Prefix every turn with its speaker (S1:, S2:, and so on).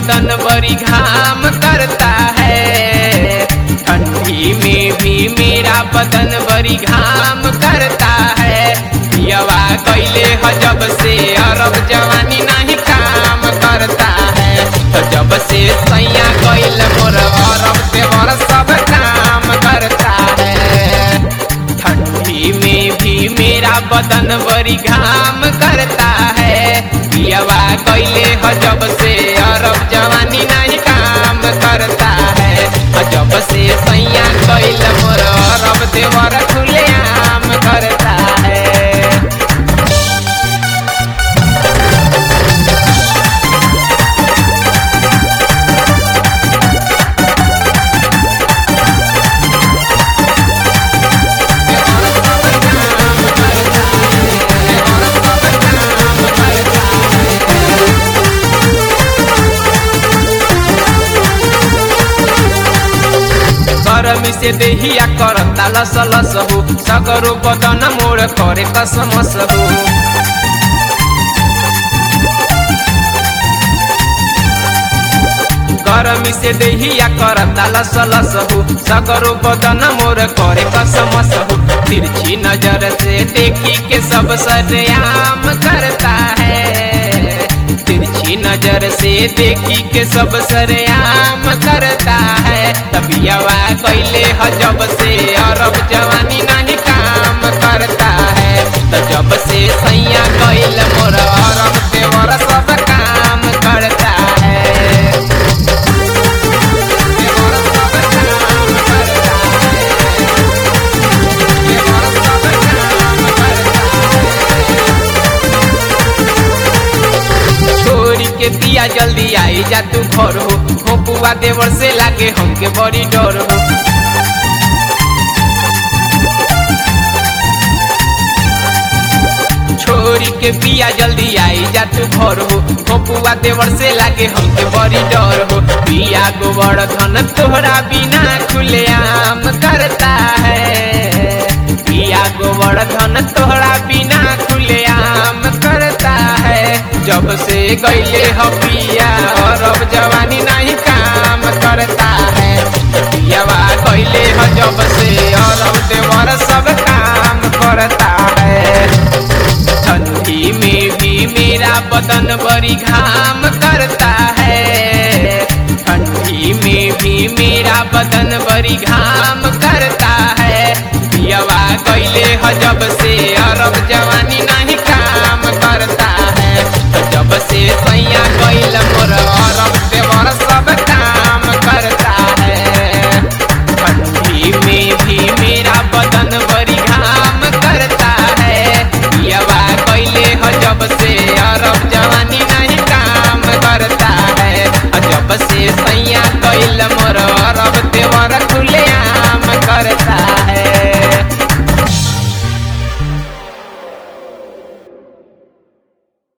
S1: बदन बड़ी घाम करता है। ठंडी में भी मेरा बदन बड़ी घाम करता है। पियवा कैले ह जब से अरब जवानी नहीं काम करता है। तो जब से सैया कैल मोर अरब देवर सब काम करता है। ठंडी में भी मेरा बदन बड़ी घाम करता है। पियवा कैले ह जब से अरब जवानी नहीं काम करता है। जब से सैया कैल मोर अरब देवर खुलेआम करता है। गरमी से देहिया करता लस लस हो। सगरो बदन मोर करे कसमस हो। गरमी से देहिया करता लस लस हो। सगरो बदन मोर करे कसमस हो। तिरछी नजर से देखी के सब सरेआम करता है। तिरछी नजर से देखी के सब सरेआम करता है। तबियवा कैले ह जब से अरब जवानी नहीं काम करता है। तो जब से सैया कैल मोर अरब देवर सब काम करता है। देवर सब काम करता है। देवर सब काम करता है। छोरी के दिया जल्दी आई जा तू घर हो। खोपुआ देवर से लागे हमके बड़ी डर हो। छोरी के पिया जल्दी आई जा तू घर हो। खोपुआ देवर से लागे हमके बड़ी डर हो। पिया गोवर्धन तोहरा बिना खुलेआम करता है। पिया गोवर्धन तोहरा बिना खुलेआम करता है। जब से गईले ह पिया अरब जवानी नहीं काम करता है। पियावा गईले ह जब से अरब देवर सब काम करता है। ठंडी में भी मेरा बदन बड़ी घाम करता है। ठंडी में भी मेरा बदन बड़ी घाम करता है। पियवा कैले ह जब से अरब जवानी